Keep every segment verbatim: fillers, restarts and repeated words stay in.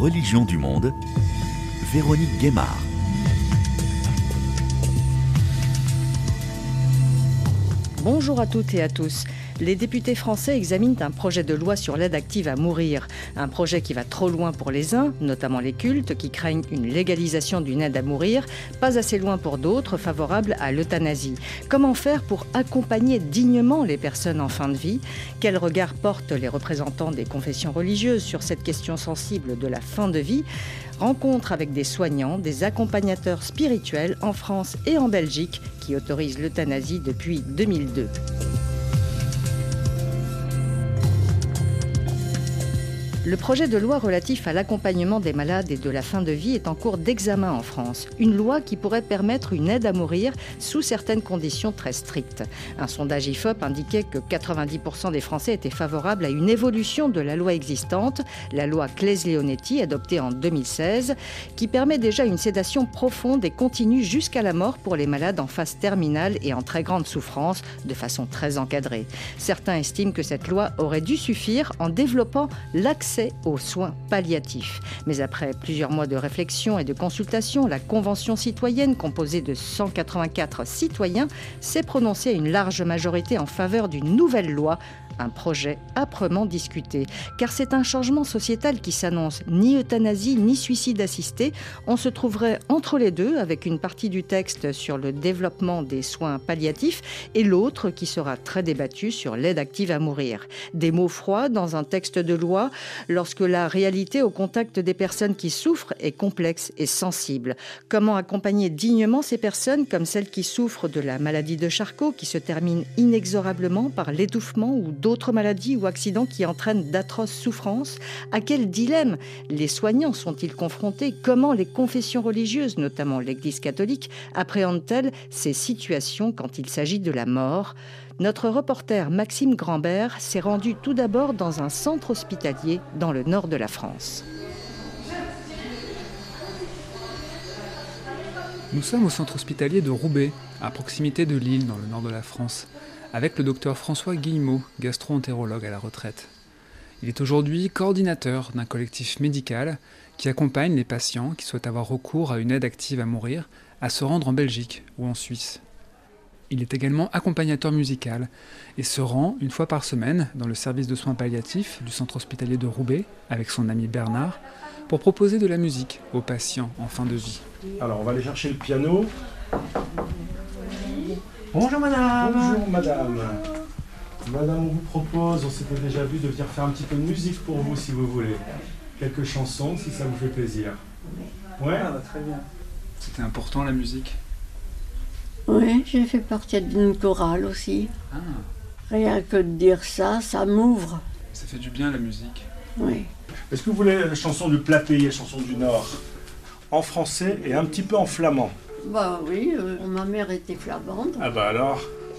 religions du monde, Véronique Guémard. Bonjour à toutes et à tous. Les députés français examinent un projet de loi sur l'aide active à mourir. Un projet qui va trop loin pour les uns, notamment les cultes, qui craignent une légalisation d'une aide à mourir, pas assez loin pour d'autres, favorables à l'euthanasie. Comment faire pour accompagner dignement les personnes en fin de vie ? Quel regard portent les représentants des confessions religieuses sur cette question sensible de la fin de vie ? Rencontre avec des soignants, des accompagnateurs spirituels en France et en Belgique qui autorisent l'euthanasie depuis deux mille deux. Le projet de loi relatif à l'accompagnement des malades et de la fin de vie est en cours d'examen en France. Une loi qui pourrait permettre une aide à mourir sous certaines conditions très strictes. Un sondage I F O P indiquait que quatre-vingt-dix pour cent des Français étaient favorables à une évolution de la loi existante, la loi Claes-Leonetti, adoptée en deux mille seize, qui permet déjà une sédation profonde et continue jusqu'à la mort pour les malades en phase terminale et en très grande souffrance, de façon très encadrée. Certains estiment que cette loi aurait dû suffire en développant l'accès aux soins palliatifs. Mais après plusieurs mois de réflexion et de consultation, la Convention citoyenne, composée de cent quatre-vingt-quatre citoyens, s'est prononcée à une large majorité en faveur d'une nouvelle loi. Un projet âprement discuté, car c'est un changement sociétal qui s'annonce, ni euthanasie ni suicide assisté. On se trouverait entre les deux, avec une partie du texte sur le développement des soins palliatifs et l'autre qui sera très débattue sur l'aide active à mourir. Des mots froids dans un texte de loi, lorsque la réalité au contact des personnes qui souffrent est complexe et sensible. Comment accompagner dignement ces personnes, comme celles qui souffrent de la maladie de Charcot, qui se termine inexorablement par l'étouffement ou d'autres maladies ou accidents qui entraînent d'atroces souffrances? À quel dilemme les soignants sont-ils confrontés? Comment les confessions religieuses, notamment l'Église catholique, appréhendent-elles ces situations quand il s'agit de la mort? Notre reporter Maxime Grambert s'est rendu tout d'abord dans un centre hospitalier dans le nord de la France. Nous sommes au centre hospitalier de Roubaix, à proximité de Lille, dans le nord de la France, avec le docteur François Guillemot, gastro-entérologue à la retraite. Il est aujourd'hui coordinateur d'un collectif médical qui accompagne les patients qui souhaitent avoir recours à une aide active à mourir à se rendre en Belgique ou en Suisse. Il est également accompagnateur musical et se rend une fois par semaine dans le service de soins palliatifs du centre hospitalier de Roubaix avec son ami Bernard pour proposer de la musique aux patients en fin de vie. Alors on va aller chercher le piano. Bonjour madame. Bonjour madame. Madame, on vous propose, on s'était déjà vu, de venir faire un petit peu de musique pour vous si vous voulez. Quelques chansons si ça vous fait plaisir. Ouais, ah, bah, très bien. C'était important la musique? Oui, j'ai fait partie d'une chorale aussi. Ah. Rien que de dire ça, ça m'ouvre. Ça fait du bien la musique. Oui. Est-ce que vous voulez la chanson du plat pays, la chanson du Nord? En français et un petit peu en flamand. Bah oui, euh, ma mère était flamande. Ah bah alors.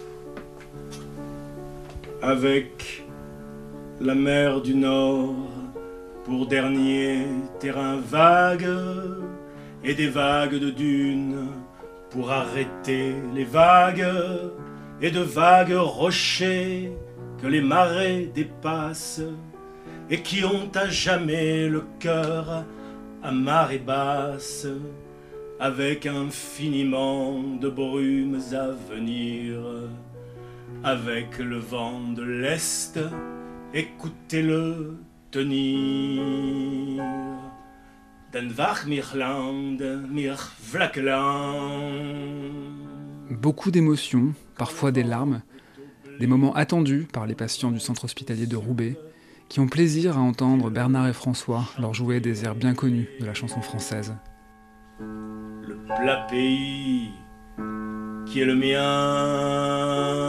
Avec la mer du Nord pour dernier terrain vague et des vagues de dunes pour arrêter les vagues et de vagues rochers que les marées dépassent et qui ont à jamais le cœur à marée basse, avec infiniment de brumes à venir, avec le vent de l'Est, écoutez-le tenir. Den Wach mich Land, mich Vlakland. Beaucoup d'émotions, parfois des larmes, des moments attendus par les patients du centre hospitalier de Roubaix, qui ont plaisir à entendre Bernard et François leur jouer des airs bien connus de la chanson française. Le plat pays qui est le mien.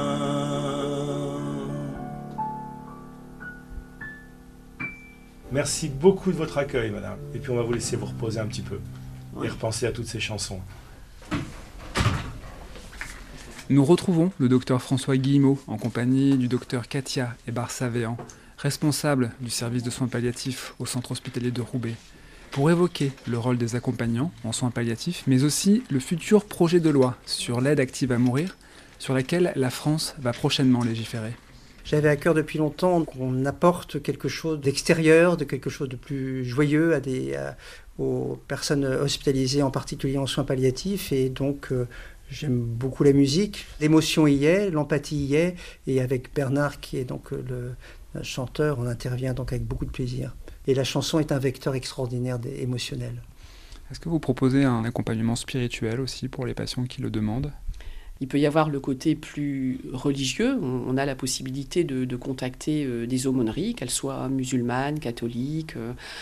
Merci beaucoup de votre accueil, madame. Et puis on va vous laisser vous reposer un petit peu et repenser à toutes ces chansons. Nous retrouvons le docteur François Guillemot en compagnie du docteur Katia Ebar-Savéan, responsable du service de soins palliatifs au centre hospitalier de Roubaix, pour évoquer le rôle des accompagnants en soins palliatifs, mais aussi le futur projet de loi sur l'aide active à mourir, sur laquelle la France va prochainement légiférer. J'avais à cœur depuis longtemps qu'on apporte quelque chose d'extérieur, de quelque chose de plus joyeux à des, à, aux personnes hospitalisées, en particulier en soins palliatifs. Et donc, euh, j'aime beaucoup la musique. L'émotion y est, l'empathie y est. Et avec Bernard, qui est donc le, le chanteur, on intervient donc avec beaucoup de plaisir. Et la chanson est un vecteur extraordinaire émotionnel. Est-ce que vous proposez un accompagnement spirituel aussi pour les patients qui le demandent ? Il peut y avoir le côté plus religieux. On a la possibilité de, de contacter des aumôneries, qu'elles soient musulmanes, catholiques.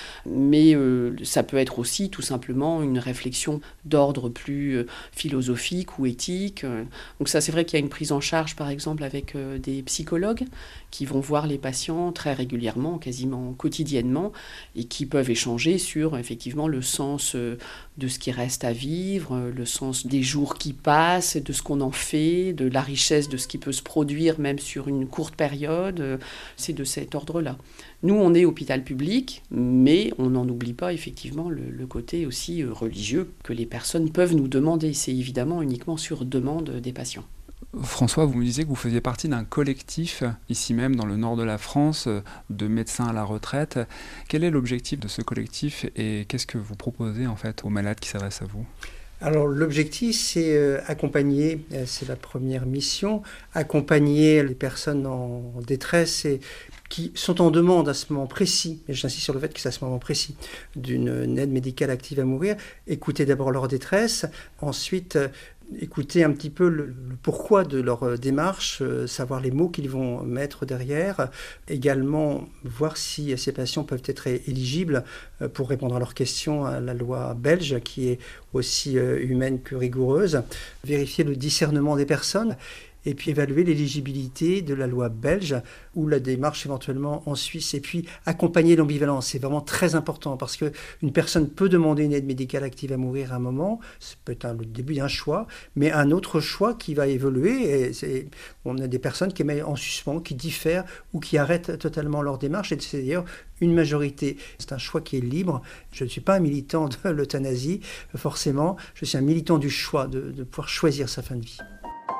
Mais ça peut être aussi tout simplement une réflexion d'ordre plus philosophique ou éthique. Donc ça, c'est vrai qu'il y a une prise en charge, par exemple, avec des psychologues qui vont voir les patients très régulièrement, quasiment quotidiennement, et qui peuvent échanger sur effectivement le sens de ce qui reste à vivre, le sens des jours qui passent, de ce qu'on en fait, de la richesse de ce qui peut se produire même sur une courte période. C'est de cet ordre-là. Nous, on est hôpital public, mais on n'en oublie pas effectivement le, le côté aussi religieux que les personnes peuvent nous demander. C'est évidemment uniquement sur demande des patients. François, vous me disiez que vous faisiez partie d'un collectif, ici même dans le nord de la France, de médecins à la retraite. Quel est l'objectif de ce collectif et qu'est-ce que vous proposez en fait aux malades qui s'adressent à vous ? Alors l'objectif, c'est euh, accompagner, euh, c'est la première mission, accompagner les personnes en détresse et qui sont en demande à ce moment précis, et j'insiste sur le fait que c'est à ce moment précis, d'une aide médicale active à mourir, écouter d'abord leur détresse, ensuite euh, écouter un petit peu le, le pourquoi de leur démarche, euh, savoir les mots qu'ils vont mettre derrière, également voir si ces patients peuvent être éligibles euh, pour répondre à leurs questions à la loi belge qui est aussi euh, humaine que rigoureuse, vérifier le discernement des personnes et puis évaluer l'éligibilité de la loi belge ou la démarche éventuellement en Suisse. Et puis accompagner l'ambivalence, c'est vraiment très important parce qu'une personne peut demander une aide médicale active à mourir à un moment, ça peut être un, le début d'un choix, mais un autre choix qui va évoluer. Et c'est, on a des personnes qui mettent en suspens, qui diffèrent ou qui arrêtent totalement leur démarche. Et c'est d'ailleurs une majorité. C'est un choix qui est libre. Je ne suis pas un militant de l'euthanasie, forcément. Je suis un militant du choix, de, de pouvoir choisir sa fin de vie.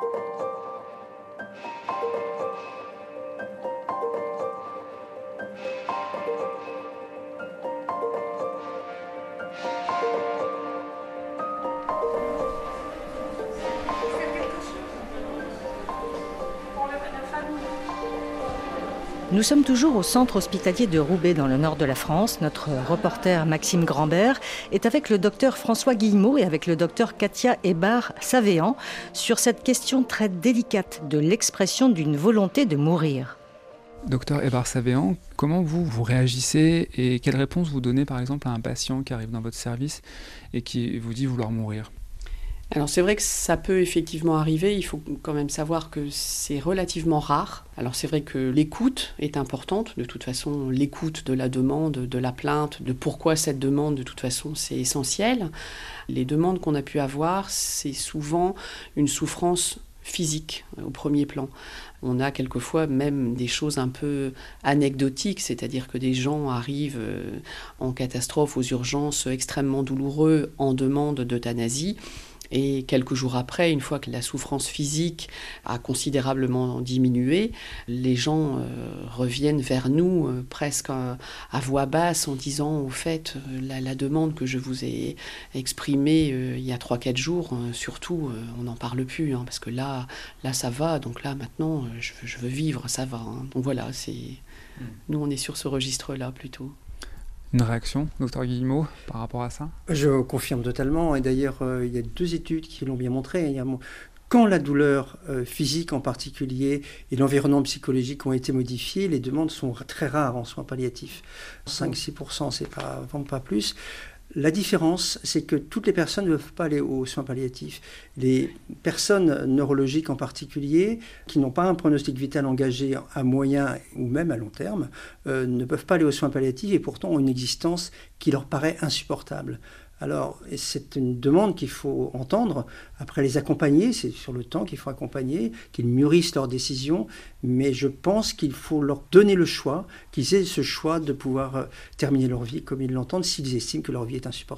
Nous sommes toujours au centre hospitalier de Roubaix, dans le nord de la France. Notre reporter Maxime Grambert est avec le docteur François Guillemot et avec le docteur Katia Hébart-Savéan sur cette question très délicate de l'expression d'une volonté de mourir. Docteur Hébart-Savéan, comment vous, vous réagissez et quelle réponse vous donnez par exemple à un patient qui arrive dans votre service et qui vous dit vouloir mourir ? Alors c'est vrai que ça peut effectivement arriver, il faut quand même savoir que c'est relativement rare. Alors c'est vrai que l'écoute est importante, de toute façon l'écoute de la demande, de la plainte, de pourquoi cette demande, de toute façon c'est essentiel. Les demandes qu'on a pu avoir, c'est souvent une souffrance physique au premier plan. On a quelquefois même des choses un peu anecdotiques, c'est-à-dire que des gens arrivent en catastrophe aux urgences extrêmement douloureux en demande d'euthanasie. Et quelques jours après, une fois que la souffrance physique a considérablement diminué, les gens euh, reviennent vers nous euh, presque euh, à voix basse en disant au fait euh, la, la demande que je vous ai exprimée euh, il y a trois quatre jours, euh, surtout euh, on n'en parle plus hein, parce que là, là ça va, donc là maintenant euh, je, je veux vivre, ça va. Hein. Donc voilà, c'est... Mmh. Nous on est sur ce registre-là plutôt. Une réaction, docteur Guillemot, par rapport à ça ? Je confirme totalement, et d'ailleurs, euh, il y a deux études qui l'ont bien montré. Il y a, quand la douleur euh, physique en particulier et l'environnement psychologique ont été modifiés, les demandes sont très rares en soins palliatifs. cinq à six pour cent, c'est pas, vraiment pas plus. La différence, c'est que toutes les personnes ne peuvent pas aller aux soins palliatifs. Les personnes neurologiques en particulier, qui n'ont pas un pronostic vital engagé à moyen ou même à long terme, euh, ne peuvent pas aller aux soins palliatifs et pourtant ont une existence qui leur paraît insupportable. Alors, c'est une demande qu'il faut entendre, après les accompagner, c'est sur le temps qu'il faut accompagner, qu'ils mûrissent leurs décisions, mais je pense qu'il faut leur donner le choix, qu'ils aient ce choix de pouvoir terminer leur vie comme ils l'entendent, s'ils estiment que leur vie est insupportable.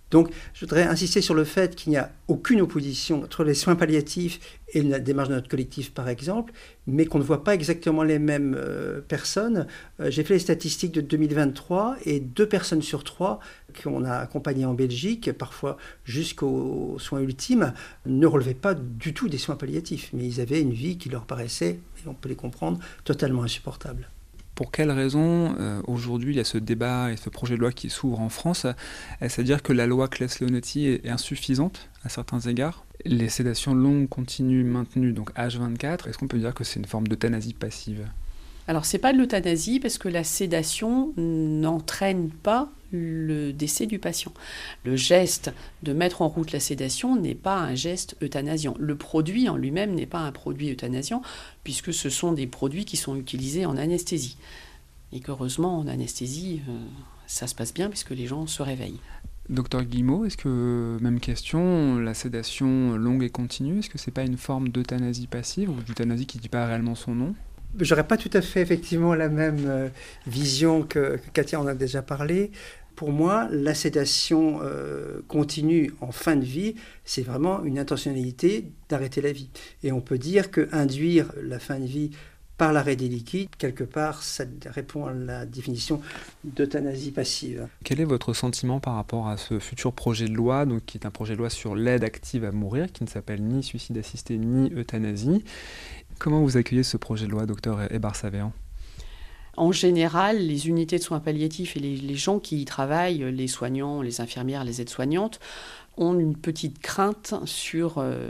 Donc, je voudrais insister sur le fait qu'il n'y a aucune opposition entre les soins palliatifs et la démarche de notre collectif, par exemple, mais qu'on ne voit pas exactement les mêmes euh, personnes. Euh, j'ai fait les statistiques de deux mille vingt-trois et deux personnes sur trois qu'on a accompagnées en Belgique, parfois jusqu'aux soins ultimes, ne relevaient pas du tout des soins palliatifs, mais ils avaient une vie qui leur paraissait, et on peut les comprendre, totalement insupportable. Pour quelles raisons, euh, aujourd'hui, il y a ce débat et ce projet de loi qui s'ouvre en France? Est-ce à dire que la loi Claes-Leonetti est insuffisante à certains égards? Les sédations longues continues maintenues, donc H vingt-quatre, est-ce qu'on peut dire que c'est une forme d'euthanasie passive? Alors, ce n'est pas de l'euthanasie parce que la sédation n'entraîne pas le décès du patient. Le geste de mettre en route la sédation n'est pas un geste euthanasiant. Le produit en lui-même n'est pas un produit euthanasiant puisque ce sont des produits qui sont utilisés en anesthésie. Et qu'heureusement, en anesthésie, euh, ça se passe bien puisque les gens se réveillent. Docteur Guillemot, est-ce que, même question, la sédation longue et continue, est-ce que c'est pas une forme d'euthanasie passive ou d'euthanasie qui ne dit pas réellement son nom? J'aurais pas tout à fait effectivement la même euh, vision que, que Katia en a déjà parlé. Pour moi, la sédation euh, continue en fin de vie, c'est vraiment une intentionnalité d'arrêter la vie. Et on peut dire qu'induire la fin de vie par l'arrêt des liquides, quelque part, ça répond à la définition d'euthanasie passive. Quel est votre sentiment par rapport à ce futur projet de loi, donc, qui est un projet de loi sur l'aide active à mourir, qui ne s'appelle ni suicide assisté ni euthanasie? Comment vous accueillez ce projet de loi, docteur Hébar-Savéan? En général, les unités de soins palliatifs et les, les gens qui y travaillent, les soignants, les infirmières, les aides-soignantes, ont une petite crainte sur euh,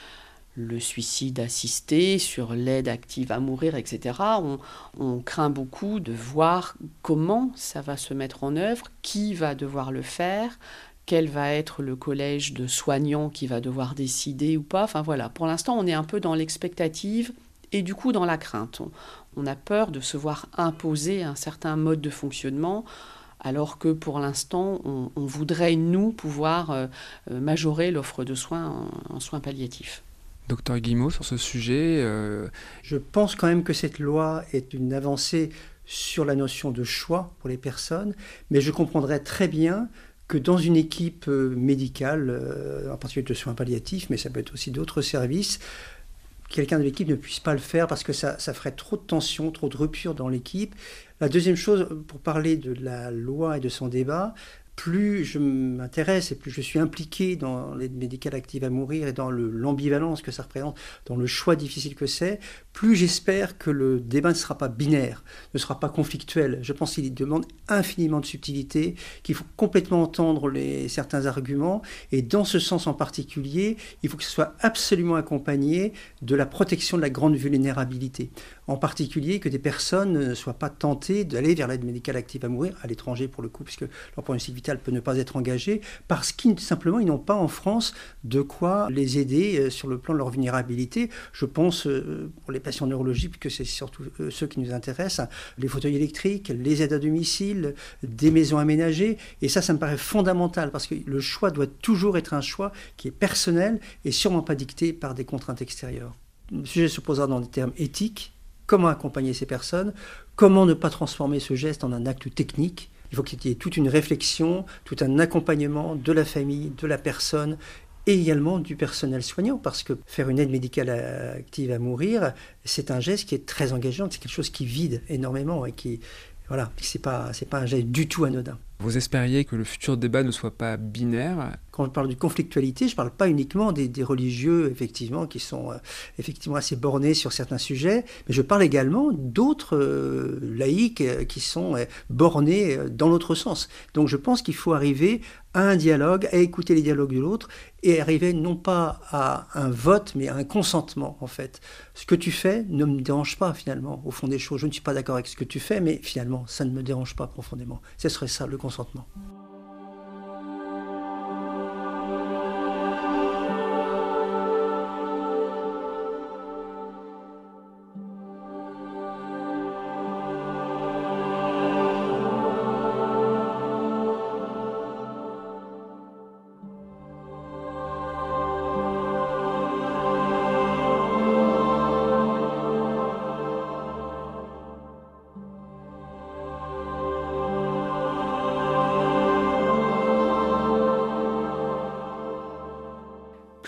le suicide assisté, sur l'aide active à mourir, et cetera. On, on craint beaucoup de voir comment ça va se mettre en œuvre, qui va devoir le faire, quel va être le collège de soignants qui va devoir décider ou pas. Enfin voilà, pour l'instant, on est un peu dans l'expectative et du coup dans la crainte. On, on a peur de se voir imposer un certain mode de fonctionnement, alors que pour l'instant, on, on voudrait, nous, pouvoir euh, majorer l'offre de soins en, en soins palliatifs. Docteur Guillemot, sur ce sujet... Euh... Je pense quand même que cette loi est une avancée sur la notion de choix pour les personnes, mais je comprendrais très bien que dans une équipe médicale, euh, en particulier de soins palliatifs, mais ça peut être aussi d'autres services, quelqu'un de l'équipe ne puisse pas le faire parce que ça, ça ferait trop de tension, trop de rupture dans l'équipe. La deuxième chose, pour parler de la loi et de son débat, plus je m'intéresse et plus je suis impliqué dans l'aide médicale active à mourir et dans le, l'ambivalence que ça représente, dans le choix difficile que c'est, plus j'espère que le débat ne sera pas binaire, ne sera pas conflictuel. Je pense qu'il demande infiniment de subtilité, qu'il faut complètement entendre les, certains arguments, et dans ce sens en particulier, il faut que ce soit absolument accompagné de la protection de la grande vulnérabilité. En particulier que des personnes ne soient pas tentées d'aller vers l'aide médicale active à mourir, à l'étranger pour le coup, puisque leur pronostic vital peut ne pas être engagé, parce qu'ils simplement ils n'ont pas en France de quoi les aider sur le plan de leur vulnérabilité. Je pense pour les patients neurologiques, puisque c'est surtout ceux qui nous intéressent, les fauteuils électriques, les aides à domicile, des maisons aménagées, et ça, ça me paraît fondamental, parce que le choix doit toujours être un choix qui est personnel et sûrement pas dicté par des contraintes extérieures. Le sujet se posera dans des termes éthiques. Comment accompagner ces personnes? Comment ne pas transformer ce geste en un acte technique? Il faut qu'il y ait toute une réflexion, tout un accompagnement de la famille, de la personne et également du personnel soignant, parce que faire une aide médicale active à mourir, c'est un geste qui est très engageant, c'est quelque chose qui vide énormément et qui, voilà, c'est pas, c'est pas un geste du tout anodin. Vous espériez que le futur débat ne soit pas binaire? Quand je parle de conflictualité, je ne parle pas uniquement des, des religieux, effectivement, qui sont euh, effectivement assez bornés sur certains sujets, mais je parle également d'autres euh, laïcs euh, qui sont euh, bornés euh, dans l'autre sens. Donc je pense qu'il faut arriver à un dialogue, à écouter les dialogues de l'autre, et arriver non pas à un vote, mais à un consentement, en fait. Ce que tu fais ne me dérange pas, finalement, au fond des choses. Je ne suis pas d'accord avec ce que tu fais, mais finalement, ça ne me dérange pas profondément. Ce serait ça, le consentement.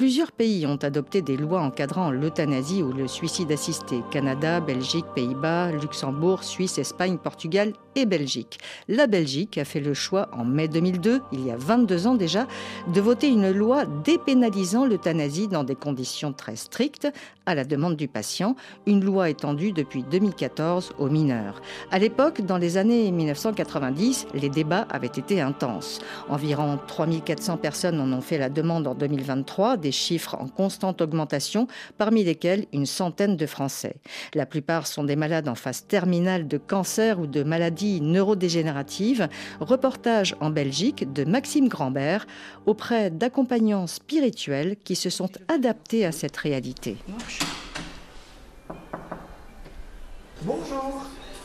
Plusieurs pays ont adopté des lois encadrant l'euthanasie ou le suicide assisté. Canada, Belgique, Pays-Bas, Luxembourg, Suisse, Espagne, Portugal et Belgique. La Belgique a fait le choix en mai deux mille deux, il y a vingt-deux ans déjà, de voter une loi dépénalisant l'euthanasie dans des conditions très strictes, à la demande du patient, une loi étendue depuis deux mille quatorze aux mineurs. À l'époque, dans les années mille neuf cent quatre-vingt-dix, les débats avaient été intenses. Environ trois mille quatre cents personnes en ont fait la demande en deux mille vingt-trois, des chiffres en constante augmentation, parmi lesquels une centaine de Français. La plupart sont des malades en phase terminale de cancer ou de maladies neurodégénératives. Reportage en Belgique de Maxime Grambert auprès d'accompagnants spirituels qui se sont adaptés à cette réalité. Bonjour.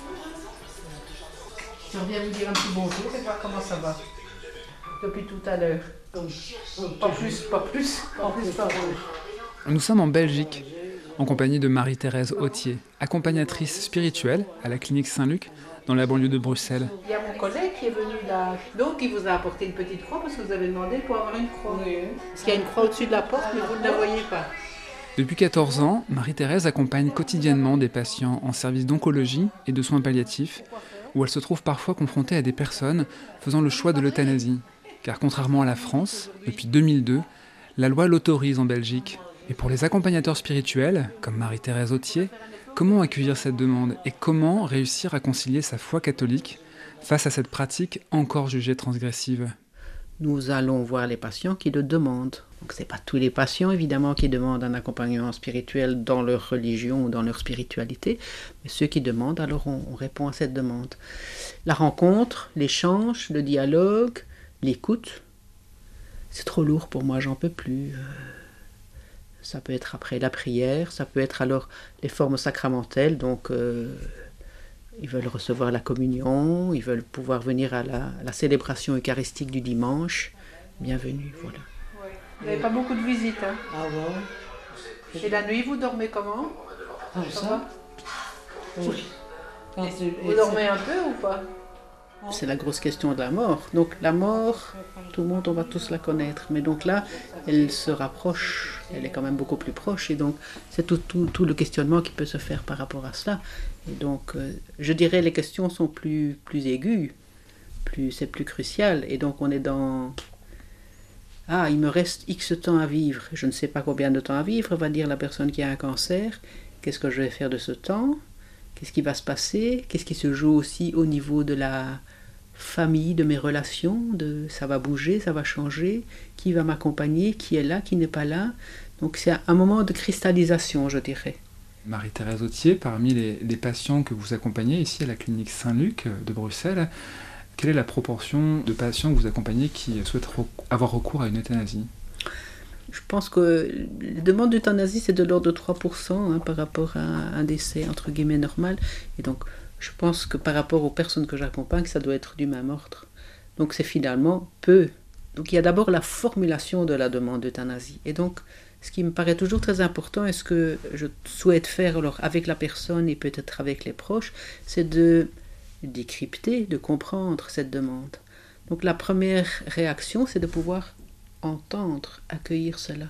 Je reviens vous dire un petit bonjour et voir comment ça va. Depuis tout à l'heure. Pas plus, pas plus, pas plus, pas plus. Nous sommes en Belgique, en compagnie de Marie-Thérèse Autier, accompagnatrice spirituelle à la clinique Saint-Luc, dans la banlieue de Bruxelles. Il y a mon collègue qui est venu là. Donc il vous a apporté une petite croix parce que vous avez demandé pour avoir une croix. Oui. Parce qu'il y a une croix au-dessus de la porte, mais vous ne la voyez pas. Depuis quatorze ans, Marie-Thérèse accompagne quotidiennement des patients en service d'oncologie et de soins palliatifs, où elle se trouve parfois confrontée à des personnes faisant le choix de l'euthanasie. Car contrairement à la France, depuis deux mille deux, la loi l'autorise en Belgique. Et pour les accompagnateurs spirituels, comme Marie-Thérèse Autier, comment accueillir cette demande et comment réussir à concilier sa foi catholique face à cette pratique encore jugée transgressive ? Nous allons voir les patients qui le demandent. Donc, ce n'est pas tous les patients, évidemment, qui demandent un accompagnement spirituel dans leur religion ou dans leur spiritualité, mais ceux qui demandent, alors on, on répond à cette demande. La rencontre, l'échange, le dialogue, l'écoute, c'est trop lourd pour moi, j'en peux plus. Ça peut être après la prière, ça peut être alors les formes sacramentelles, donc euh, ils veulent recevoir la communion, ils veulent pouvoir venir à la, à la célébration eucharistique du dimanche. Bienvenue, voilà. Vous n'avez pas beaucoup de visites, hein? Ah bon? Et la nuit, vous dormez comment? Ah, ça, ça va? Oui. Vous dormez un peu ou pas? C'est la grosse question de la mort. Donc la mort, tout le monde, on va tous la connaître. Mais donc là, elle se rapproche, elle est quand même beaucoup plus proche. Et donc c'est tout, tout, tout le questionnement qui peut se faire par rapport à cela. Et donc euh, je dirais les questions sont plus, plus aiguës, plus, c'est plus crucial. Et donc on est dans... Ah, il me reste X temps à vivre. Je ne sais pas combien de temps à vivre, va dire la personne qui a un cancer. Qu'est-ce que je vais faire de ce temps ? Qu'est-ce qui va se passer? Qu'est-ce qui se joue aussi au niveau de la famille, de mes relations, de ça va bouger, ça va changer, qui va m'accompagner, qui est là, qui n'est pas là. Donc c'est un moment de cristallisation, je dirais. Marie-Thérèse Autier, parmi les, les patients que vous accompagnez ici à la clinique Saint-Luc de Bruxelles, quelle est la proportion de patients que vous accompagnez qui souhaitent re- avoir recours à une euthanasie? Je pense que la demande d'euthanasie, c'est de l'ordre de trois pour cent hein, par rapport à un décès, entre guillemets, normal. Et donc, je pense que par rapport aux personnes que j'accompagne, ça doit être du même ordre. Donc, c'est finalement peu. Donc, il y a d'abord la formulation de la demande d'euthanasie. Et donc, ce qui me paraît toujours très important, et ce que je souhaite faire alors, avec la personne et peut-être avec les proches, c'est de décrypter, de comprendre cette demande. Donc, la première réaction, c'est de pouvoir entendre, accueillir cela.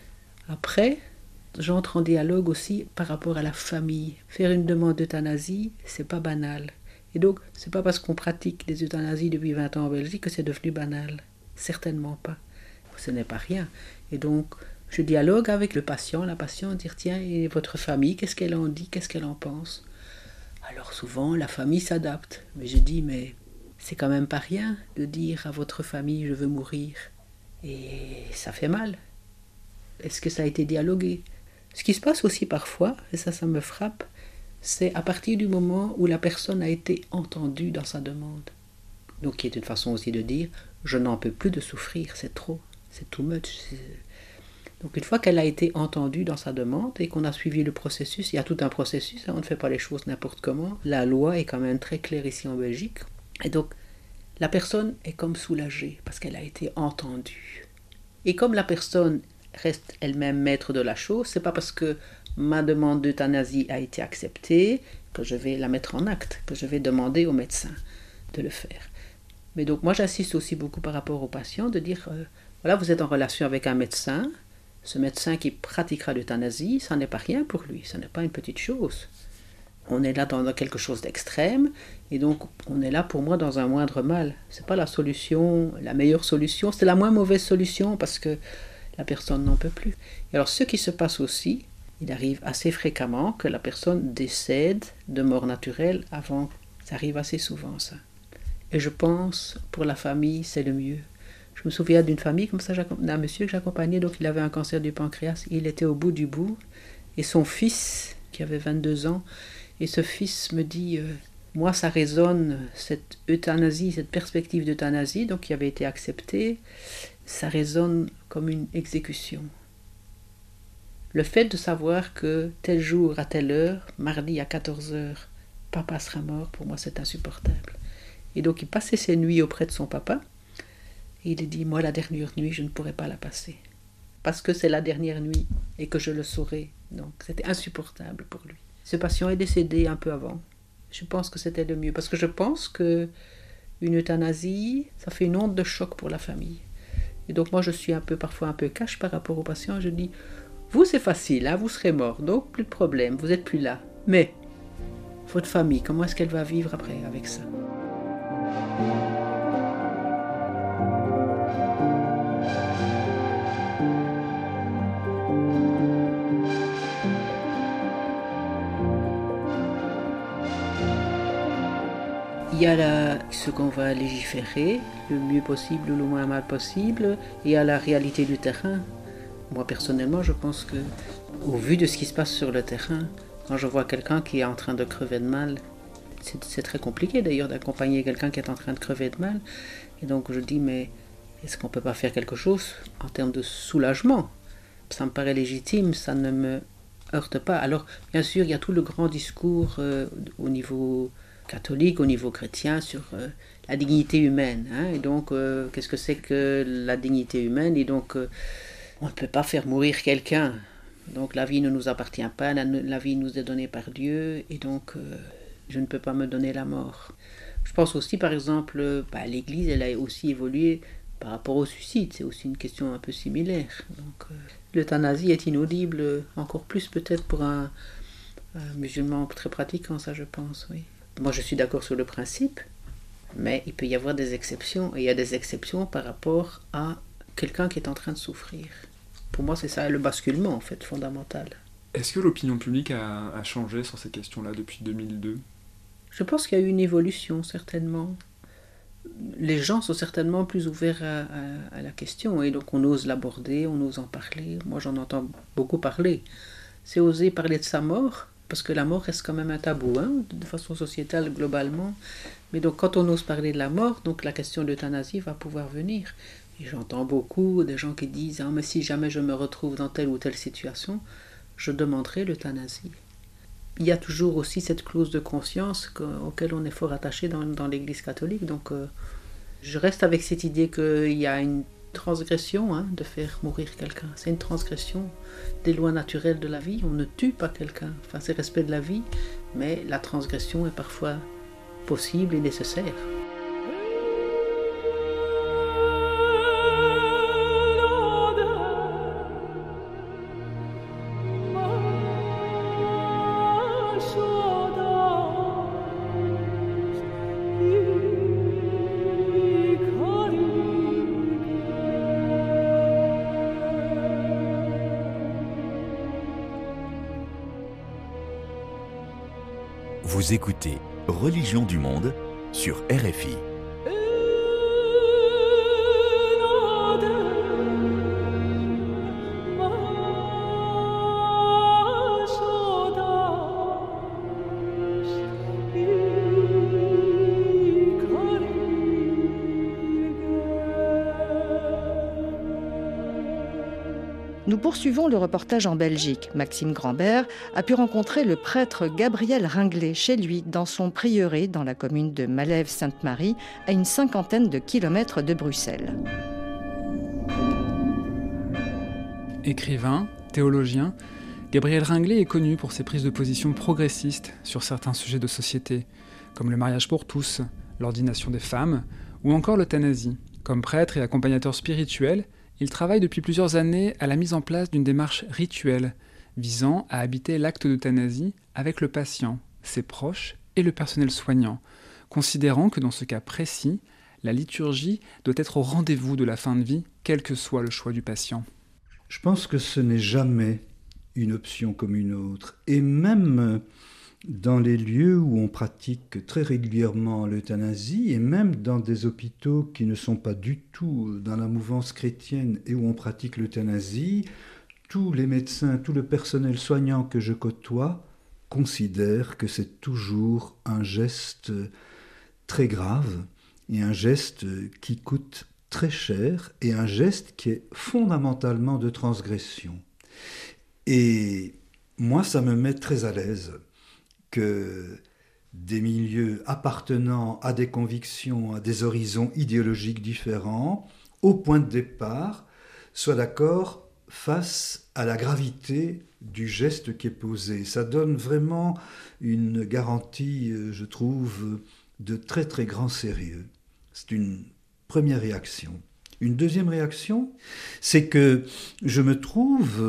Après, j'entre en dialogue aussi par rapport à la famille. Faire une demande d'euthanasie, c'est pas banal. Et donc, c'est pas parce qu'on pratique des euthanasies depuis vingt ans en Belgique que c'est devenu banal. Certainement pas. Ce n'est pas rien. Et donc, je dialogue avec le patient, la patiente, dire tiens, et votre famille, qu'est-ce qu'elle en dit, qu'est-ce qu'elle en pense? Alors souvent, la famille s'adapte. Mais je dis, mais c'est quand même pas rien de dire à votre famille, je veux mourir. Et ça fait mal. Est-ce que ça a été dialogué? Ce qui se passe aussi parfois, et ça, ça me frappe, c'est à partir du moment où la personne a été entendue dans sa demande. Donc, qui est une façon aussi de dire, je n'en peux plus de souffrir, c'est trop, c'est too much. C'est... Donc, une fois qu'elle a été entendue dans sa demande et qu'on a suivi le processus, il y a tout un processus, hein, on ne fait pas les choses n'importe comment. La loi est quand même très claire ici en Belgique. Et donc, la personne est comme soulagée parce qu'elle a été entendue. Et comme la personne reste elle-même maître de la chose, c'est pas parce que ma demande d'euthanasie a été acceptée que je vais la mettre en acte, que je vais demander au médecin de le faire. Mais donc moi j'insiste aussi beaucoup par rapport aux patients de dire, euh, voilà, vous êtes en relation avec un médecin, Ce médecin qui pratiquera l'euthanasie, ça n'est pas rien pour lui, ça n'est pas une petite chose. On est là dans quelque chose d'extrême, et donc on est là pour moi dans un moindre mal. C'est pas la solution, la meilleure solution, c'est la moins mauvaise solution parce que la personne n'en peut plus. Et alors ce qui se passe aussi, il arrive assez fréquemment que la personne décède de mort naturelle avant. Ça arrive assez souvent ça. Et je pense pour la famille c'est le mieux. Je me souviens d'une famille comme ça, d'un monsieur que j'accompagnais, donc il avait un cancer du pancréas, il était au bout du bout, et son fils, qui avait vingt-deux ans, et ce fils me dit, euh, moi ça résonne, cette euthanasie, cette perspective d'euthanasie, donc qui avait été acceptée, ça résonne comme une exécution. Le fait de savoir que tel jour à telle heure, mardi à quatorze heures, papa sera mort, pour moi c'est insupportable. Et donc il passait ses nuits auprès de son papa, et il a dit, moi la dernière nuit je ne pourrais pas la passer, parce que c'est la dernière nuit, et que je le saurais, donc c'était insupportable pour lui. Ce patient est décédé un peu avant. Je pense que c'était le mieux, parce que je pense que une euthanasie, ça fait une onde de choc pour la famille. Et donc moi je suis un peu, parfois un peu cash par rapport au patient, je dis, vous c'est facile, hein, vous serez mort, donc plus de problème, vous n'êtes plus là. Mais votre famille, comment est-ce qu'elle va vivre après avec ça ? Il y a la, ce qu'on va légiférer, le mieux possible ou le moins mal possible, et il y a la réalité du terrain. Moi personnellement, je pense que, au vu de ce qui se passe sur le terrain, quand je vois quelqu'un qui est en train de crever de mal, c'est, c'est très compliqué d'ailleurs d'accompagner quelqu'un qui est en train de crever de mal, et donc je dis, mais est-ce qu'on ne peut pas faire quelque chose en termes de soulagement ? Ça me paraît légitime, ça ne me heurte pas. Alors, bien sûr, il y a tout le grand discours euh, au niveau catholique, au niveau chrétien, sur euh, la dignité humaine. Hein, et donc, euh, qu'est-ce que c'est que la dignité humaine ? Et donc, euh, on ne peut pas faire mourir quelqu'un. Donc, la vie ne nous appartient pas, la, la vie nous est donnée par Dieu, et donc, euh, je ne peux pas me donner la mort. Je pense aussi, par exemple, bah, l'Église, elle a aussi évolué par rapport au suicide. C'est aussi une question un peu similaire. Donc, euh, l'euthanasie est inaudible, encore plus peut-être pour un, un musulman très pratiquant, ça je pense, oui. Moi, je suis d'accord sur le principe, mais il peut y avoir des exceptions, et il y a des exceptions par rapport à quelqu'un qui est en train de souffrir. Pour moi, c'est ça le basculement, en fait, fondamental. Est-ce que l'opinion publique a, a changé sur ces questions-là depuis deux mille deux ? Je pense qu'il y a eu une évolution, certainement. Les gens sont certainement plus ouverts à, à, à la question, et donc on ose l'aborder, on ose en parler. Moi, j'en entends beaucoup parler. C'est oser parler de sa mort, parce que la mort reste quand même un tabou, hein, de façon sociétale globalement. Mais donc quand on ose parler de la mort, donc la question de l'euthanasie va pouvoir venir. Et j'entends beaucoup des gens qui disent ah, « mais si jamais je me retrouve dans telle ou telle situation, je demanderai l'euthanasie ». Il y a toujours aussi cette clause de conscience auquel on est fort attaché dans, dans l'Église catholique. Donc euh, je reste avec cette idée qu'il y a une transgression hein, de faire mourir quelqu'un. C'est une transgression des lois naturelles de la vie. On ne tue pas quelqu'un. Enfin, c'est respect de la vie, mais la transgression est parfois possible et nécessaire. Vous écoutez Religion du Monde sur R F I. Nous poursuivons le reportage en Belgique. Maxime Grambert a pu rencontrer le prêtre Gabriel Ringlet chez lui, dans son prieuré, dans la commune de Malève-Sainte-Marie, à une cinquantaine de kilomètres de Bruxelles. Écrivain, théologien, Gabriel Ringlet est connu pour ses prises de position progressistes sur certains sujets de société, comme le mariage pour tous, l'ordination des femmes, ou encore l'euthanasie. Comme prêtre et accompagnateur spirituel, Il travaille depuis plusieurs années à la mise en place d'une démarche rituelle visant à habiter l'acte d'euthanasie avec le patient, ses proches et le personnel soignant, considérant que dans ce cas précis, la liturgie doit être au rendez-vous de la fin de vie, quel que soit le choix du patient. Je pense que ce n'est jamais une option comme une autre. Et même dans les lieux où on pratique très régulièrement l'euthanasie, et même dans des hôpitaux qui ne sont pas du tout dans la mouvance chrétienne et où on pratique l'euthanasie, tous les médecins, tout le personnel soignant que je côtoie considèrent que c'est toujours un geste très grave et un geste qui coûte très cher et un geste qui est fondamentalement de transgression. Et moi, ça me met très à l'aise que des milieux appartenant à des convictions, à des horizons idéologiques différents, au point de départ, soient d'accord face à la gravité du geste qui est posé. Ça donne vraiment une garantie, je trouve, de très très grand sérieux. C'est une première réaction. Une deuxième réaction, c'est que je me trouve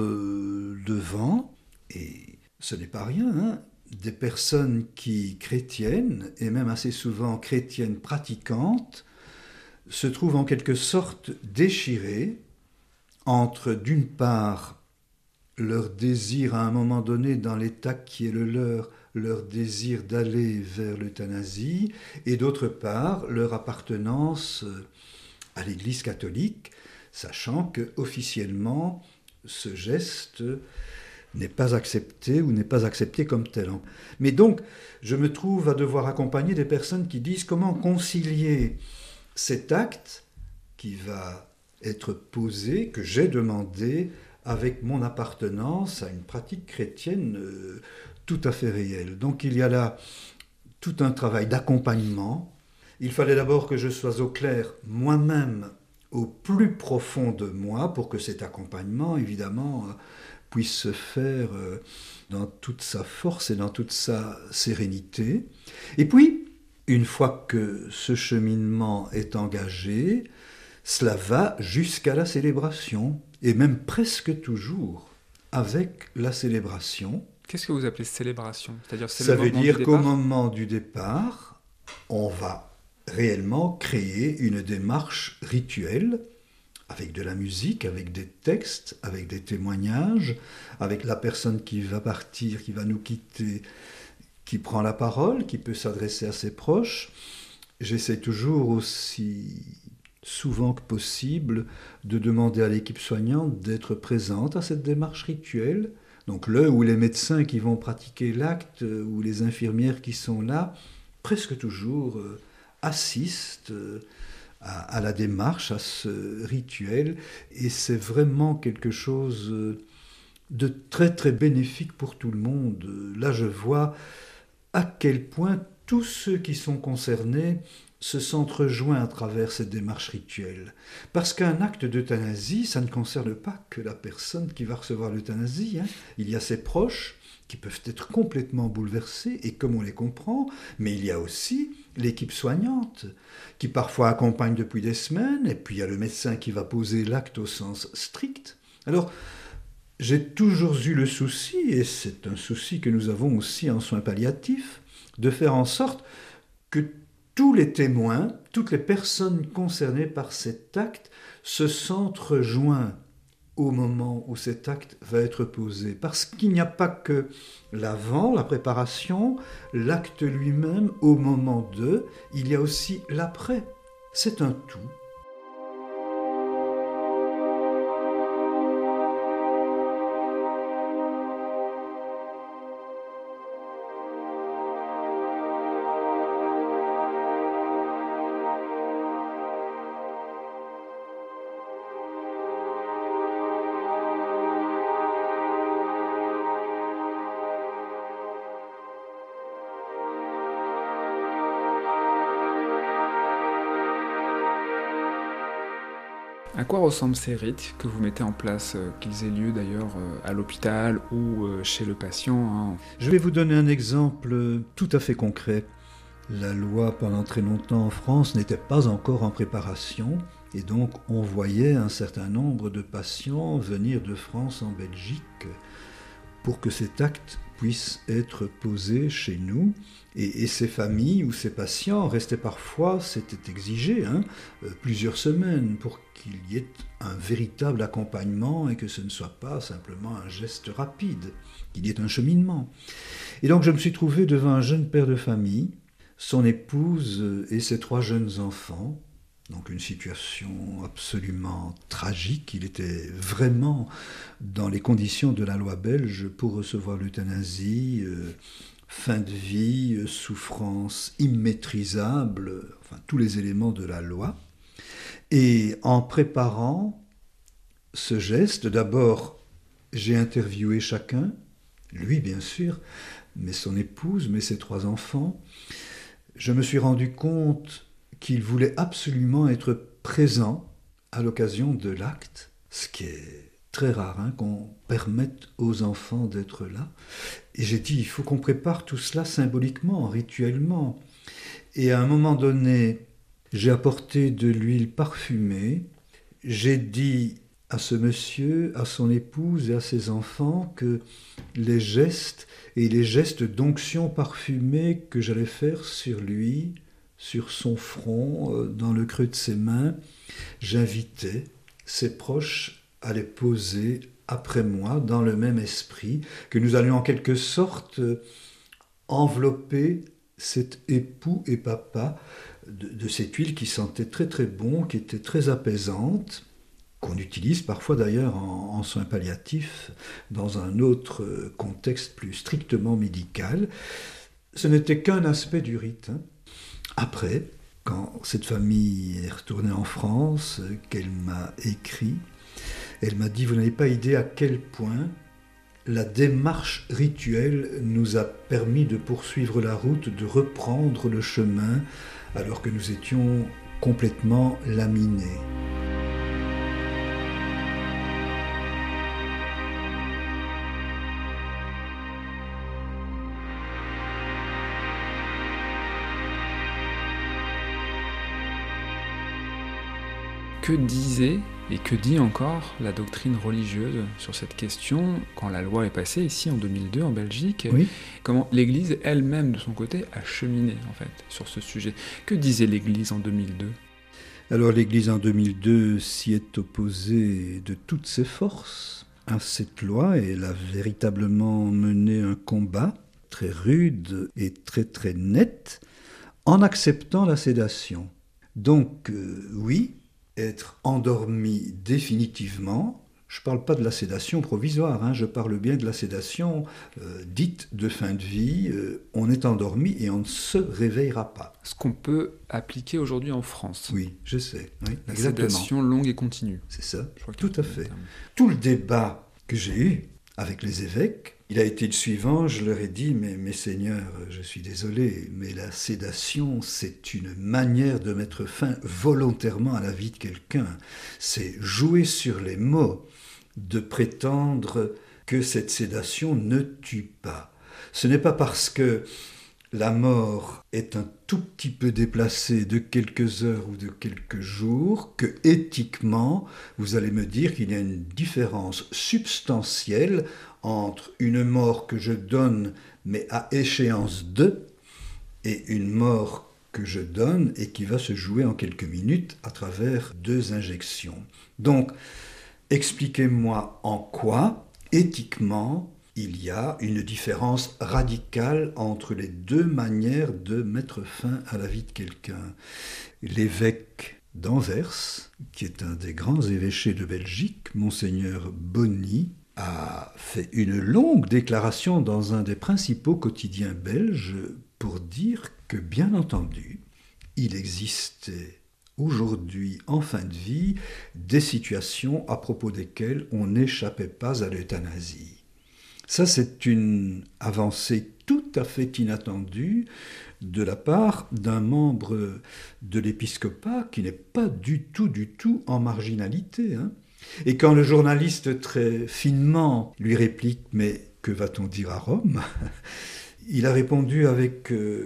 devant, et ce n'est pas rien, hein, des personnes qui, chrétiennes, et même assez souvent chrétiennes pratiquantes, se trouvent en quelque sorte déchirées entre, d'une part, leur désir à un moment donné dans l'état qui est le leur, leur désir d'aller vers l'euthanasie, et d'autre part, leur appartenance à l'Église catholique, sachant que officiellement ce geste n'est pas accepté ou n'est pas accepté comme tel. Mais donc, je me trouve à devoir accompagner des personnes qui disent comment concilier cet acte qui va être posé, que j'ai demandé, avec mon appartenance à une pratique chrétienne euh, tout à fait réelle. Donc il y a là tout un travail d'accompagnement. Il fallait d'abord que je sois au clair moi-même, au plus profond de moi, pour que cet accompagnement, évidemment, puisse se faire dans toute sa force et dans toute sa sérénité. Et puis, une fois que ce cheminement est engagé, cela va jusqu'à la célébration, et même presque toujours avec la célébration. Qu'est-ce que vous appelez célébration ? C'est-à-dire, c'est Ça le veut moment dire du qu'au départ ? moment du départ, on va réellement créer une démarche rituelle avec de la musique, avec des textes, avec des témoignages, avec la personne qui va partir, qui va nous quitter, qui prend la parole, qui peut s'adresser à ses proches. J'essaie toujours aussi souvent que possible de demander à l'équipe soignante d'être présente à cette démarche rituelle. Donc là où les médecins qui vont pratiquer l'acte, ou les infirmières qui sont là, presque toujours euh, assistent euh, à, à la démarche, à ce rituel, et c'est vraiment quelque chose de très très bénéfique pour tout le monde. Là je vois à quel point tous ceux qui sont concernés se sentent rejoints à travers cette démarche rituelle. Parce qu'un acte d'euthanasie, ça ne concerne pas que la personne qui va recevoir l'euthanasie. Hein. Il y a ses proches qui peuvent être complètement bouleversés, et comme on les comprend, mais il y a aussi l'équipe soignante, qui parfois accompagne depuis des semaines, et puis il y a le médecin qui va poser l'acte au sens strict. Alors, j'ai toujours eu le souci, et c'est un souci que nous avons aussi en soins palliatifs, de faire en sorte que tous les témoins, toutes les personnes concernées par cet acte se sentent rejoints au moment où cet acte va être posé. Parce qu'il n'y a pas que l'avant, la préparation, l'acte lui-même au moment de, il y a aussi l'après. C'est un tout. À quoi ressemblent ces rites que vous mettez en place, euh, qu'ils aient lieu d'ailleurs euh, à l'hôpital ou euh, chez le patient hein. Je vais vous donner un exemple tout à fait concret. La loi, pendant très longtemps en France, n'était pas encore en préparation. Et donc on voyait un certain nombre de patients venir de France en Belgique pour que cet acte puisse être posé chez nous. Et, et ces familles ou ces patients restaient parfois, c'était exigé, hein, plusieurs semaines pour qu'il y ait un véritable accompagnement et que ce ne soit pas simplement un geste rapide, qu'il y ait un cheminement. Et donc je me suis trouvé devant un jeune père de famille, son épouse et ses trois jeunes enfants. Donc une situation absolument tragique. Il était vraiment dans les conditions de la loi belge pour recevoir l'euthanasie, euh, fin de vie, euh, souffrance immaîtrisable, enfin tous les éléments de la loi. Et en préparant ce geste, d'abord j'ai interviewé chacun, lui bien sûr, mais son épouse, mais ses trois enfants. Je me suis rendu compte qu'il voulait absolument être présent à l'occasion de l'acte, ce qui est très rare, hein, qu'on permette aux enfants d'être là. Et j'ai dit, il faut qu'on prépare tout cela symboliquement, rituellement. Et à un moment donné, j'ai apporté de l'huile parfumée, j'ai dit à ce monsieur, à son épouse et à ses enfants que les gestes et les gestes d'onction parfumée que j'allais faire sur lui, sur son front, dans le creux de ses mains, j'invitais ses proches à les poser après moi dans le même esprit, que nous allions en quelque sorte envelopper cet époux et papa de, de cette huile qui sentait très très bon, qui était très apaisante, qu'on utilise parfois d'ailleurs en, en soins palliatifs dans un autre contexte plus strictement médical. Ce n'était qu'un aspect du rite, hein. Après, quand cette famille est retournée en France, qu'elle m'a écrit, elle m'a dit « Vous n'avez pas idée à quel point la démarche rituelle nous a permis de poursuivre la route, de reprendre le chemin, alors que nous étions complètement laminés. » Que disait et que dit encore la doctrine religieuse sur cette question quand la loi est passée ici en deux mille deux en Belgique? Oui. Comment l'Église elle-même de son côté a cheminé en fait sur ce sujet? Que disait l'Église en deux mille deux? Alors l'Église en deux mille deux s'y est opposée de toutes ses forces à cette loi et elle a véritablement mené un combat très rude et très très net en acceptant la sédation. Donc euh, oui, être endormi définitivement, je ne parle pas de la sédation provisoire, hein, je parle bien de la sédation euh, dite de fin de vie, euh, on est endormi et on ne se réveillera pas. Ce qu'on peut appliquer aujourd'hui en France. Oui, je sais. Oui, la exactement. Sédation longue et continue. C'est ça, je crois tout à fait. Tout le débat que j'ai eu avec les évêques, il a été le suivant, je leur ai dit, mais mes seigneurs, je suis désolé, mais la sédation, c'est une manière de mettre fin volontairement à la vie de quelqu'un. C'est jouer sur les mots, de prétendre que cette sédation ne tue pas. Ce n'est pas parce que la mort est un tout petit peu déplacée de quelques heures ou de quelques jours que, éthiquement, vous allez me dire qu'il y a une différence substantielle entre une mort que je donne, mais à échéance de, et une mort que je donne et qui va se jouer en quelques minutes à travers deux injections. Donc, expliquez-moi en quoi, éthiquement, il y a une différence radicale entre les deux manières de mettre fin à la vie de quelqu'un. L'évêque d'Anvers, qui est un des grands évêchés de Belgique, Monseigneur Bonny, a fait une longue déclaration dans un des principaux quotidiens belges pour dire que, bien entendu, il existait aujourd'hui, en fin de vie, des situations à propos desquelles on n'échappait pas à l'euthanasie. Ça, c'est une avancée tout à fait inattendue de la part d'un membre de l'épiscopat qui n'est pas du tout, du tout en marginalité, hein. Et quand le journaliste très finement lui réplique « Mais que va-t-on dire à Rome ?» il a répondu avec euh,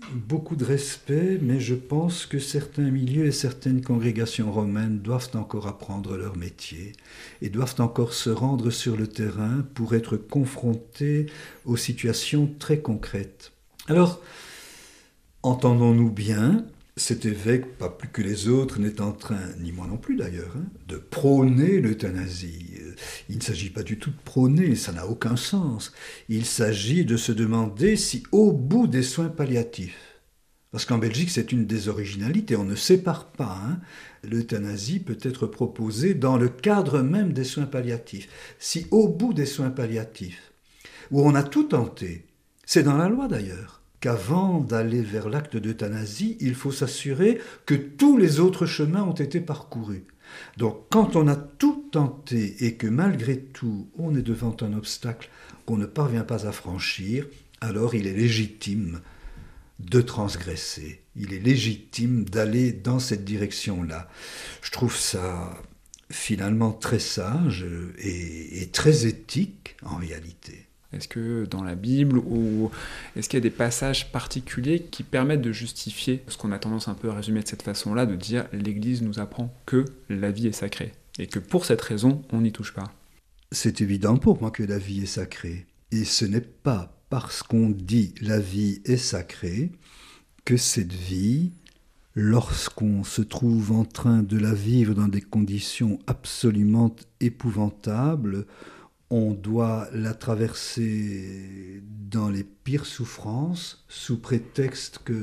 beaucoup de respect, mais je pense que certains milieux et certaines congrégations romaines doivent encore apprendre leur métier et doivent encore se rendre sur le terrain pour être confrontés aux situations très concrètes. Alors, entendons-nous bien, cet évêque, pas plus que les autres, n'est en train, ni moi non plus d'ailleurs, hein, de prôner l'euthanasie. Il ne s'agit pas du tout de prôner, ça n'a aucun sens. Il s'agit de se demander si au bout des soins palliatifs, parce qu'en Belgique c'est une des originalités, on ne sépare pas, hein, l'euthanasie peut être proposée dans le cadre même des soins palliatifs. Si au bout des soins palliatifs, où on a tout tenté, c'est dans la loi d'ailleurs, qu'avant d'aller vers l'acte d'euthanasie, il faut s'assurer que tous les autres chemins ont été parcourus. Donc quand on a tout tenté et que malgré tout on est devant un obstacle qu'on ne parvient pas à franchir, alors il est légitime de transgresser, il est légitime d'aller dans cette direction-là. Je trouve ça finalement très sage et, et très éthique en réalité. Est-ce que dans la Bible, ou est-ce qu'il y a des passages particuliers qui permettent de justifier ce qu'on a tendance un peu à résumer de cette façon-là, de dire l'Église nous apprend que la vie est sacrée, et que pour cette raison, on n'y touche pas? C'est évident pour moi que la vie est sacrée. Et ce n'est pas parce qu'on dit la vie est sacrée que cette vie, lorsqu'on se trouve en train de la vivre dans des conditions absolument épouvantables, on doit la traverser dans les pires souffrances, sous prétexte que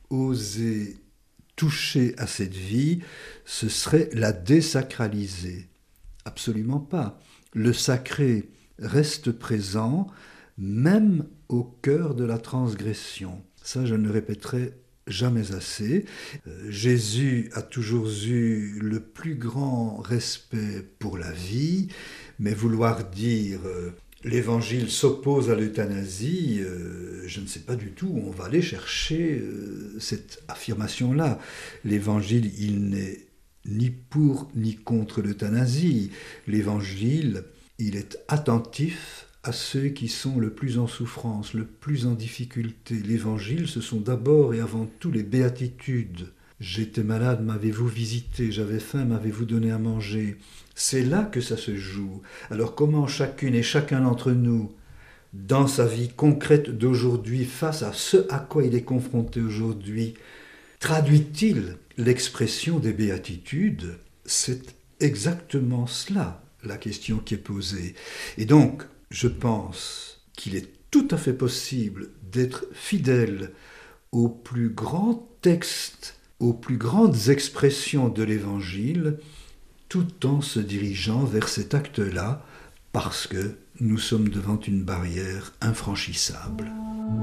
oser toucher à cette vie, ce serait la désacraliser. Absolument pas. Le sacré reste présent, même au cœur de la transgression. Ça, je ne le répéterai jamais assez. Euh, Jésus a toujours eu le plus grand respect pour la vie, mais vouloir dire euh, l'évangile s'oppose à l'euthanasie, euh, je ne sais pas du tout où on va aller chercher euh, cette affirmation-là. L'évangile, il n'est ni pour ni contre l'euthanasie. L'évangile, il est attentif à ceux qui sont le plus en souffrance, le plus en difficulté. L'évangile, ce sont d'abord et avant tout les béatitudes. J'étais malade, m'avez-vous visité, j'avais faim, m'avez-vous donné à manger. C'est là que ça se joue. Alors comment chacune et chacun d'entre nous, dans sa vie concrète d'aujourd'hui, face à ce à quoi il est confronté aujourd'hui, traduit-il l'expression des béatitudes? C'est exactement cela, la question qui est posée. Et donc, je pense qu'il est tout à fait possible d'être fidèle aux plus grands textes, aux plus grandes expressions de l'Évangile, tout en se dirigeant vers cet acte-là, parce que nous sommes devant une barrière infranchissable.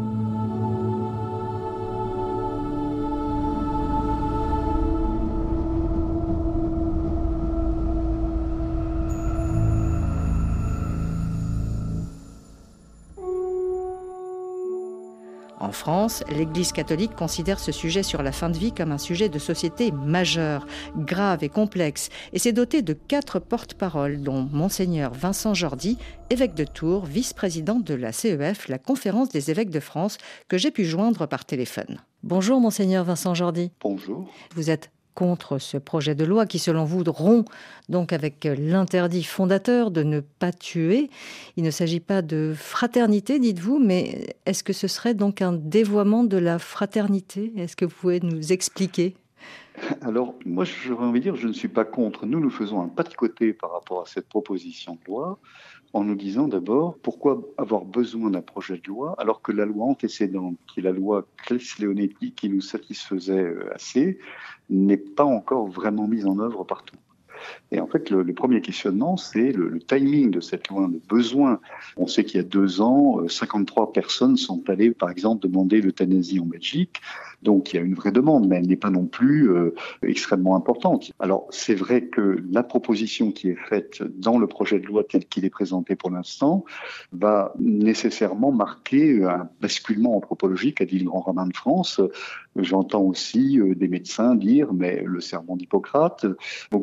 En France, l'Église catholique considère ce sujet sur la fin de vie comme un sujet de société majeur, grave et complexe, et s'est doté de quatre porte-paroles, dont Monseigneur Vincent Jordi, évêque de Tours, vice-président de la C E F, la Conférence des évêques de France, que j'ai pu joindre par téléphone. Bonjour Monseigneur Vincent Jordi. Bonjour. Vous êtes contre ce projet de loi qui, selon vous, rompt donc avec l'interdit fondateur de ne pas tuer. Il ne s'agit pas de fraternité, dites-vous, mais est-ce que ce serait donc un dévoiement de la fraternité? Est-ce que vous pouvez nous expliquer? Alors, moi, j'aurais envie de dire, je ne suis pas contre. Nous, nous faisons un pas de côté par rapport à cette proposition de loi, en nous disant d'abord, pourquoi avoir besoin d'un projet de loi alors que la loi antécédente, qui est la loi Claes-Leonetti, qui nous satisfaisait assez, n'est pas encore vraiment mise en œuvre partout. Et en fait, le, le premier questionnement, c'est le, le timing de cette loi, le besoin. On sait qu'il y a deux ans, cinquante-trois personnes sont allées, par exemple, demander l'euthanasie en Belgique. Donc, il y a une vraie demande, mais elle n'est pas non plus euh, extrêmement importante. Alors, c'est vrai que la proposition qui est faite dans le projet de loi tel qu'il est présenté pour l'instant va nécessairement marquer un basculement anthropologique, a dit le grand rabbin de France. J'entends aussi euh, des médecins dire, mais le serment d'Hippocrate. Donc, vous voyez, l'interdiction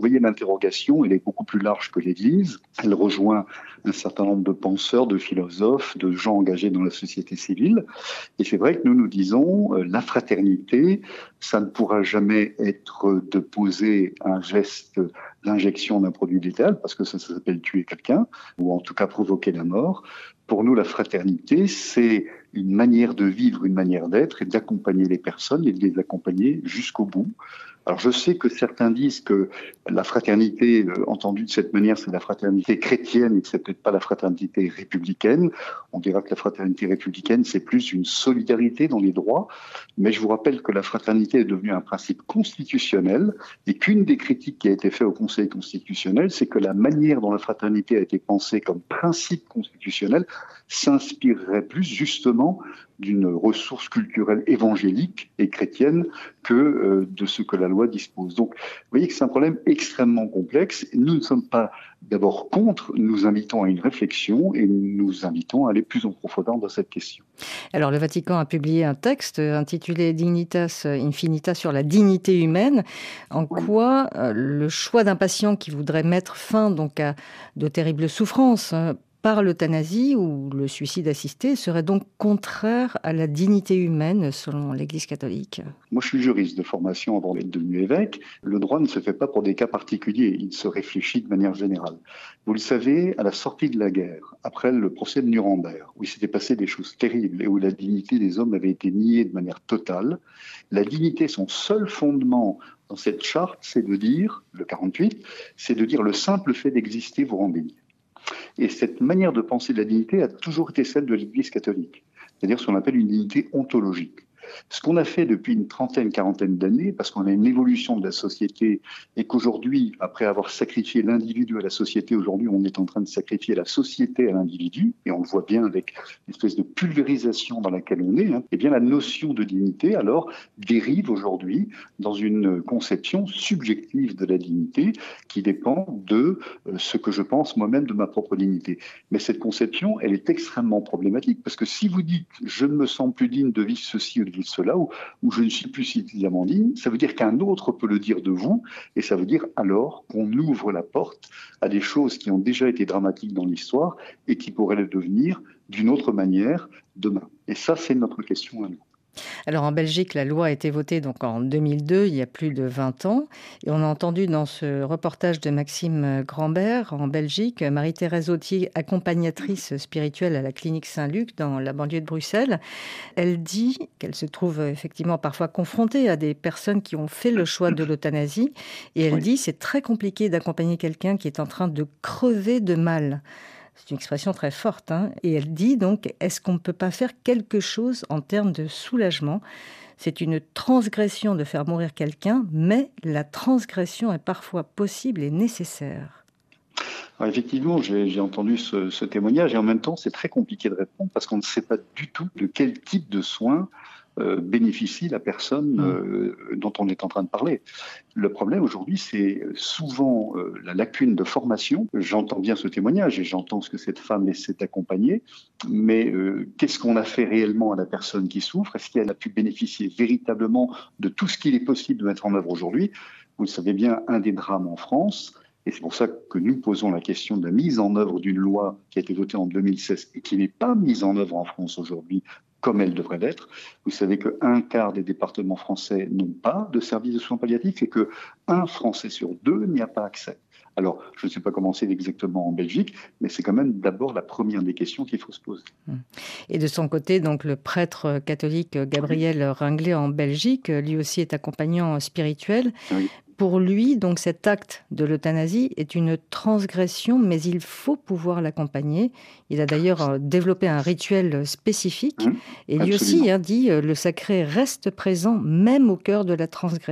interrogation, elle est beaucoup plus large que l'Église. Elle rejoint un certain nombre de penseurs, de philosophes, de gens engagés dans la société civile. Et c'est vrai que nous nous disons, euh, la fraternité, ça ne pourra jamais être de poser un geste d'injection d'un produit létal, parce que ça, ça s'appelle tuer quelqu'un, ou en tout cas provoquer la mort. Pour nous, la fraternité, c'est une manière de vivre, une manière d'être, et d'accompagner les personnes et de les accompagner jusqu'au bout. Alors je sais que certains disent que la fraternité, euh, entendue de cette manière, c'est la fraternité chrétienne et que c'est peut-être pas la fraternité républicaine. On dira que la fraternité républicaine, c'est plus une solidarité dans les droits. Mais je vous rappelle que la fraternité est devenue un principe constitutionnel et qu'une des critiques qui a été faite au Conseil constitutionnel, c'est que la manière dont la fraternité a été pensée comme principe constitutionnel s'inspirerait plus justement d'une ressource culturelle évangélique et chrétienne que euh, de ce que la loi dispose. Donc, vous voyez que c'est un problème extrêmement complexe. Nous ne sommes pas d'abord contre, nous invitons à une réflexion et nous invitons à aller plus en profondeur dans cette question. Alors, le Vatican a publié un texte intitulé Dignitas Infinita sur la dignité humaine. En oui. quoi euh, le choix d'un patient qui voudrait mettre fin donc à de terribles souffrances hein, par l'euthanasie ou le suicide assisté serait donc contraire à la dignité humaine selon l'Église catholique. Moi, je suis juriste de formation avant d'être devenu évêque. Le droit ne se fait pas pour des cas particuliers, il se réfléchit de manière générale. Vous le savez, à la sortie de la guerre, après le procès de Nuremberg, où il s'était passé des choses terribles et où la dignité des hommes avait été niée de manière totale, la dignité, son seul fondement dans cette charte, c'est de dire, le quarante-huit, c'est de dire le simple fait d'exister vous rend digne. Et cette manière de penser de la dignité a toujours été celle de l'Église catholique, c'est-à-dire ce qu'on appelle une dignité ontologique. Ce qu'on a fait depuis une trentaine, quarantaine d'années, parce qu'on a une évolution de la société et qu'aujourd'hui, après avoir sacrifié l'individu à la société, aujourd'hui on est en train de sacrifier la société à l'individu, et on le voit bien avec l'espèce de pulvérisation dans laquelle on est, hein, et bien la notion de dignité alors dérive aujourd'hui dans une conception subjective de la dignité qui dépend de euh, ce que je pense moi-même de ma propre dignité. Mais cette conception, elle est extrêmement problématique, parce que si vous dites « je ne me sens plus digne de vivre ceci ou de vivre cela » ou, ou « je ne suis plus suffisamment digne », ça veut dire qu'un autre peut le dire de vous, et ça veut dire alors qu'on ouvre la porte à des choses qui ont déjà été dramatiques dans l'histoire et qui pourraient le devenir d'une autre manière demain. Et ça, c'est notre question à nous. Alors en Belgique, la loi a été votée donc en deux mille deux, il y a plus de vingt ans. Et on a entendu dans ce reportage de Maxime Grambert en Belgique, Marie-Thérèse Autier, accompagnatrice spirituelle à la clinique Saint-Luc dans la banlieue de Bruxelles. Elle dit qu'elle se trouve effectivement parfois confrontée à des personnes qui ont fait le choix de l'euthanasie. Et elle oui. dit c'est très compliqué d'accompagner quelqu'un qui est en train de crever de mal. C'est une expression très forte. Hein. Et elle dit donc, est-ce qu'on ne peut pas faire quelque chose en termes de soulagement ? C'est une transgression de faire mourir quelqu'un, mais la transgression est parfois possible et nécessaire. Alors effectivement, j'ai, j'ai entendu ce, ce témoignage et en même temps, c'est très compliqué de répondre parce qu'on ne sait pas du tout de quel type de soins Euh, bénéficie la personne euh, dont on est en train de parler. Le problème aujourd'hui, c'est souvent euh, la lacune de formation. J'entends bien ce témoignage et j'entends ce que cette femme essaie d'accompagner, mais euh, qu'est-ce qu'on a fait réellement à la personne qui souffre ? Est-ce qu'elle a pu bénéficier véritablement de tout ce qu'il est possible de mettre en œuvre aujourd'hui ? Vous le savez bien, un des drames en France, et c'est pour ça que nous posons la question de la mise en œuvre d'une loi qui a été votée en deux mille seize et qui n'est pas mise en œuvre en France aujourd'hui, comme elle devrait l'être. Vous savez qu'un quart des départements français n'ont pas de service de soins palliatifs et qu'un Français sur deux n'y a pas accès. Alors, je ne sais pas comment c'est exactement en Belgique, mais c'est quand même d'abord la première des questions qu'il faut se poser. Et de son côté, donc, le prêtre catholique Gabriel Ringlet en Belgique, lui aussi est accompagnant spirituel. Oui. Pour lui, donc, cet acte de l'euthanasie est une transgression, mais il faut pouvoir l'accompagner. Il a d'ailleurs développé un rituel spécifique. Mmh, et lui absolument. aussi hein, dit « le sacré reste présent, même au cœur de la transgression ».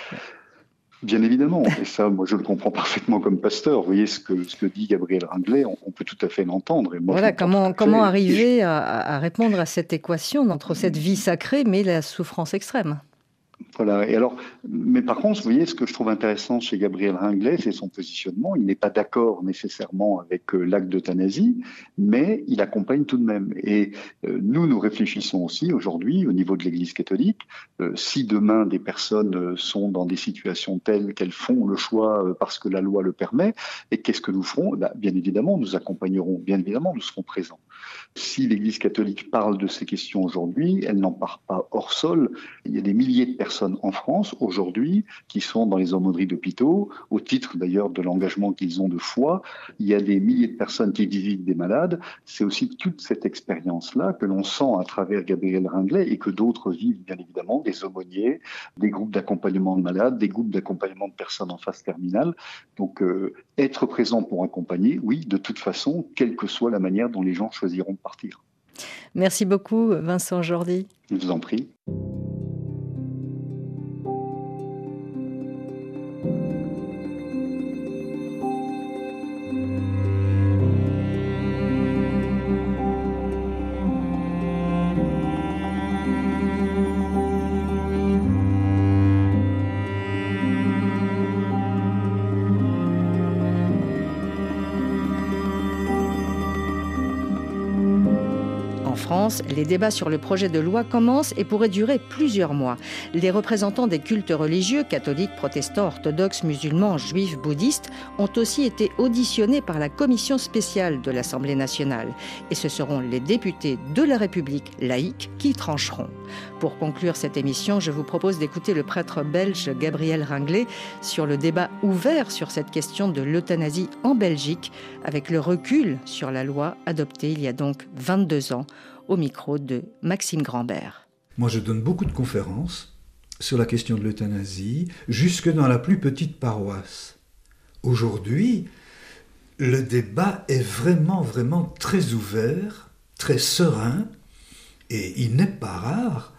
Bien évidemment, et ça, moi, je le comprends parfaitement comme pasteur. Vous voyez ce que, ce que dit Gabriel Ringlet, on, on peut tout à fait l'entendre. Et moi, voilà, comment, comment arriver je... à, à répondre à cette équation entre cette vie sacrée, mais la souffrance extrême ? Voilà. Et alors, mais par contre, vous voyez, ce que je trouve intéressant chez Gabriel Ringlet, c'est son positionnement. Il n'est pas d'accord nécessairement avec euh, l'acte d'euthanasie, mais il accompagne tout de même. Et euh, nous, nous réfléchissons aussi aujourd'hui au niveau de l'Église catholique. Euh, si demain des personnes euh, sont dans des situations telles qu'elles font le choix euh, parce que la loi le permet, et qu'est-ce que nous ferons? Bah, bien évidemment, nous accompagnerons. Bien évidemment, nous serons présents. Si l'Église catholique parle de ces questions aujourd'hui, elle n'en parle pas hors sol. Il y a des milliers de personnes en France aujourd'hui qui sont dans les aumôneries d'hôpitaux, au titre d'ailleurs de l'engagement qu'ils ont de foi. Il y a des milliers de personnes qui visitent des malades. C'est aussi toute cette expérience-là que l'on sent à travers Gabriel Ringlet et que d'autres vivent bien évidemment, des aumôniers, des groupes d'accompagnement de malades, des groupes d'accompagnement de personnes en phase terminale. Donc euh, être présent pour accompagner, oui, de toute façon, quelle que soit la manière dont les gens choisiront de partir. Merci beaucoup Vincent Jordi. Je vous en prie. En France, les débats sur le projet de loi commencent et pourraient durer plusieurs mois. Les représentants des cultes religieux, catholiques, protestants, orthodoxes, musulmans, juifs, bouddhistes, ont aussi été auditionnés par la commission spéciale de l'Assemblée nationale. Et ce seront les députés de la République laïque qui trancheront. Pour conclure cette émission, je vous propose d'écouter le prêtre belge Gabriel Ringlet sur le débat ouvert sur cette question de l'euthanasie en Belgique, avec le recul sur la loi adoptée il y a donc vingt-deux ans, au micro de Maxime Grambert. Moi, je donne beaucoup de conférences sur la question de l'euthanasie, jusque dans la plus petite paroisse. Aujourd'hui, le débat est vraiment, vraiment très ouvert, très serein, et il n'est pas rare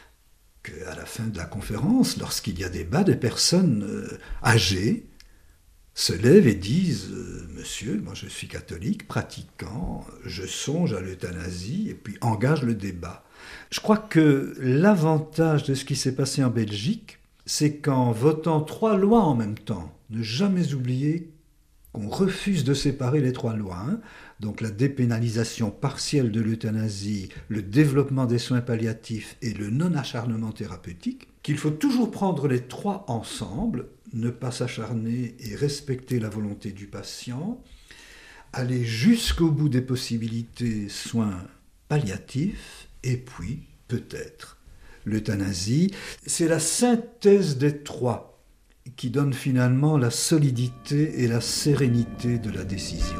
qu'à la fin de la conférence, lorsqu'il y a débat, des personnes euh, âgées se lèvent et disent euh, « Monsieur, moi je suis catholique, pratiquant, je songe à l'euthanasie » et puis engagent le débat. Je crois que l'avantage de ce qui s'est passé en Belgique, c'est qu'en votant trois lois en même temps, ne jamais oublier qu'on refuse de séparer les trois lois, hein, donc la dépénalisation partielle de l'euthanasie, le développement des soins palliatifs et le non-acharnement thérapeutique, qu'il faut toujours prendre les trois ensemble, ne pas s'acharner et respecter la volonté du patient, aller jusqu'au bout des possibilités soins palliatifs, et puis, peut-être, l'euthanasie. C'est la synthèse des trois qui donne finalement la solidité et la sérénité de la décision.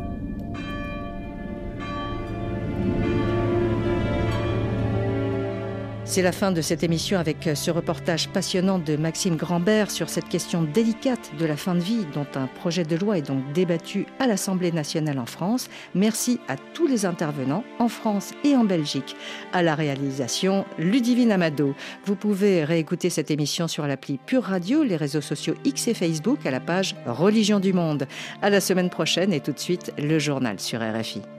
C'est la fin de cette émission avec ce reportage passionnant de Maxime Grambert sur cette question délicate de la fin de vie dont un projet de loi est donc débattu à l'Assemblée nationale en France. Merci à tous les intervenants en France et en Belgique. À la réalisation, Ludivine Amado. Vous pouvez réécouter cette émission sur l'appli Pure Radio, les réseaux sociaux X et Facebook à la page Religion du Monde. À la semaine prochaine et tout de suite, le journal sur R F I.